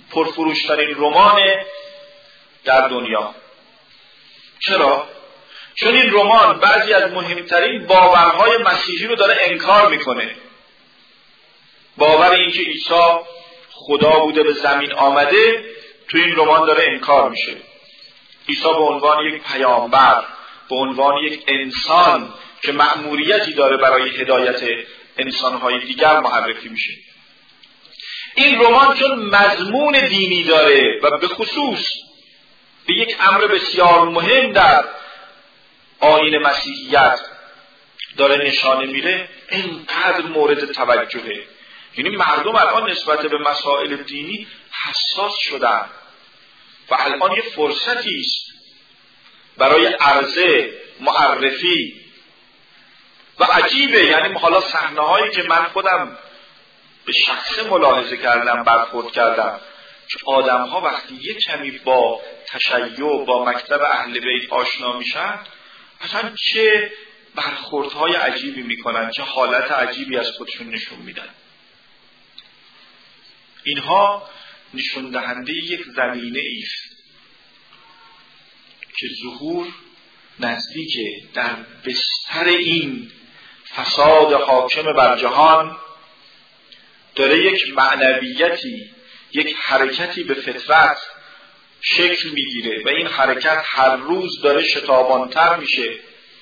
پرفروشترین رمان در دنیا. چرا؟ چون این رمان بعضی از مهمترین باورهای مسیحی رو داره انکار میکنه. باور اینکه عیسی خدا بوده به زمین آمده تو این رمان داره انکار میشه. عیسی به عنوان یک پیامبر، به عنوان یک انسان که مأموریتی داره برای هدایت انسانهای دیگر معرفی میشه. این رمان چون مضمون دینی داره و به خصوص به یک امر بسیار مهم در آیین مسیحیت داره نشانه میره، اینقدر مورد توجهه. یعنی مردم الان نسبت به مسائل دینی حساس شدن و الان یه فرصتی است برای عرضه، معرفی و عجیبه. یعنی حالا صحنه‌هایی که من خودم به شخص ملاحظه کردم، برخورد کردم که آدم‌ها وقتی یک کمی با تشیع، با مکتب اهل بیت آشنا میشن، اصلا چه برخوردهای عجیبی میکنن، چه حالت عجیبی از خودشون نشون میدن. اینها نشون دهنده یک زمینه ایست که ظهور نزدیکه. در بستر این فساد حاکم بر جهان داره یک معنویتی، یک حرکتی به فطرت شکل میگیره و این حرکت هر روز داره شتابانتر میشه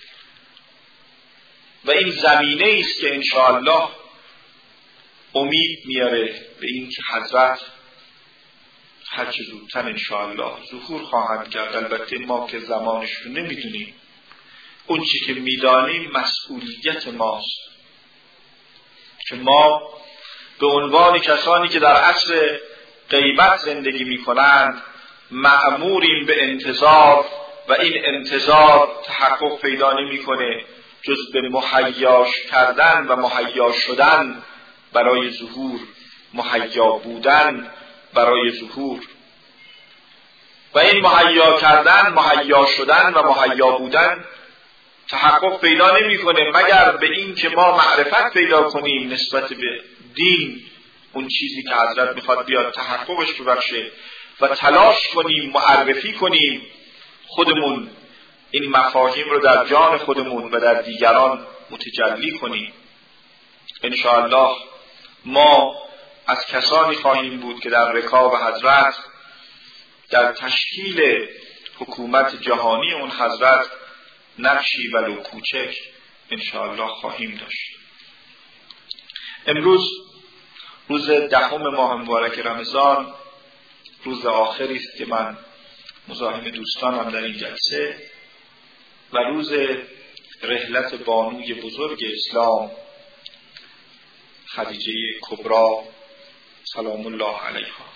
و این زمینه است که انشاءالله امید میاره به این که حضرت هرچه زودتر انشاءالله ظهور خواهند کرد. البته ما که زمانش رو نمیدونیم، اون چی که میدانیم مسئولیت ماست که ما به عنوان کسانی که در عصر غیبت زندگی میکنند مأموریم به انتظار و این انتظار تحقق پیدا نمیکنه جز به مهیاش کردن و مهیا شدن برای ظهور، مهیا بودن برای ظهور. و این مهیا کردن، مهیا شدن و مهیا بودن تحقق پیدا نمیکنه مگر به این که ما معرفت پیدا کنیم نسبت به دین، اون چیزی که حضرت میخواد بیاد تحققش ببخشه، و تلاش کنیم معرفی کنیم خودمون این مفاهیم رو در جان خودمون و در دیگران متجلی کنیم. انشاءالله ما از کسانی خواهیم بود که در رکاب حضرت، در تشکیل حکومت جهانی اون حضرت نقشی ولو کوچک انشاءالله خواهیم داشت. امروز روز 10 ماه مبارک رمضان، روز آخری است که من مزاحم دوستانم در این جلسه و روز رحلت بانوی بزرگ اسلام خدیجه کبری سلام الله علیها.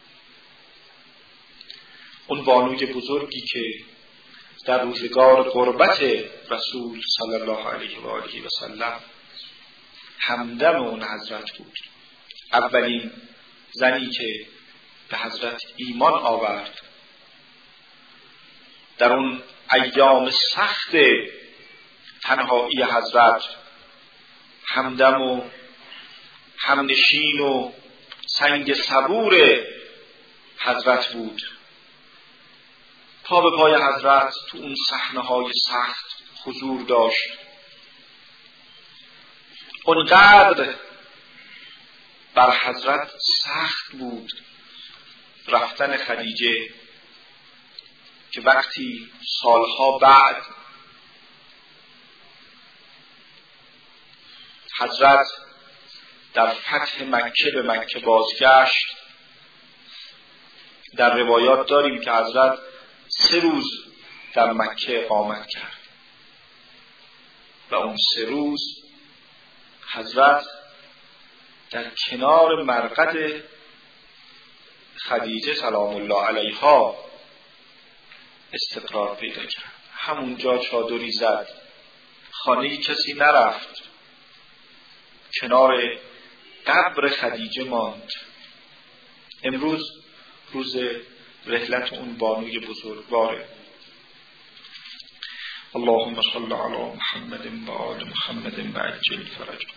اون بانوی بزرگی که در روزگار قربت رسول صلی الله علیه و آله و سلم همدم اون حضرت بود. اولین زنی که به حضرت ایمان آورد در اون ایام سخت تنهایی حضرت، همدم و همنشین و سنگ صبور حضرت بود. پا به پای حضرت تو اون صحنه‌های سخت حضور داشت. اونقدر بر حضرت سخت بود رفتن خدیجه که وقتی سالها بعد حضرت در فتح مکه به مکه بازگشت، در روایات داریم که حضرت 3 روز در مکه اقامت کرد و اون 3 روز حضرت در کنار مرقد خدیجه سلام الله علیها استقرار پیدا کرد. همونجا چادری زد، خانه کسی نرفت، کنار قبر خدیجه ماند. امروز روز رحلت اون بانوی بزرگواره. اللهم صل علی محمد و آل محمد و عجل فرجه.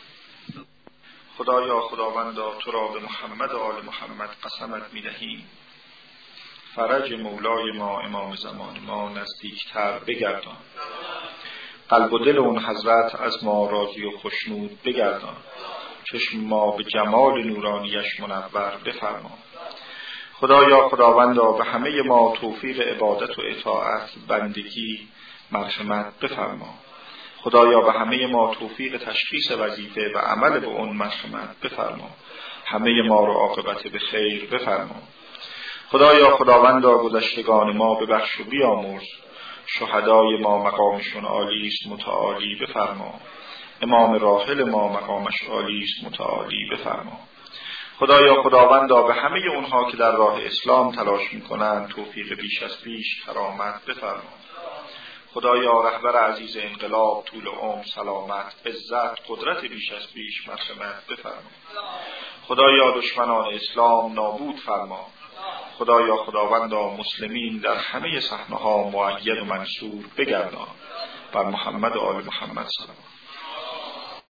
خدایا خداوندا تو را به محمد و آل محمد قسمت می‌دهیم فرج مولای ما امام زمان ما نزدیکتر بگردان. قلب و دل اون حضرت از ما راضی و خوشنود بگردان. چشم ما به جمال نورانیش منور بفرما. خدایا خداوندا به همه ما توفیق عبادت و اطاعت، بندگی، مرحمت بفرما. خدایا به همه ما توفیق تشخیص وظیفه و عمل به اون مرحمت بفرما. همه ما رو عاقبت به خیر بفرما. خدایا خداوندا گذشتگان ما ببخش و بیامرز. شهدای ما مقامشون عالی است متعالی بفرما. امام راحل ما مقامش عالی است متعالی بفرما. خدایا خداوندا به همه اونها که در راه اسلام تلاش میکنند توفیق بیش از پیش کرامت بفرما. خدایا رهبر عزیز انقلاب طول عمر، سلامت، عزت، قدرت بیش از پیش مرحمت بفرما. خدایا دشمنان اسلام نابود فرما. خدایا خداوندا مسلمین در همه صحنه‌ها مؤید و منصور بگردان. بر محمد و آل محمد صلوات.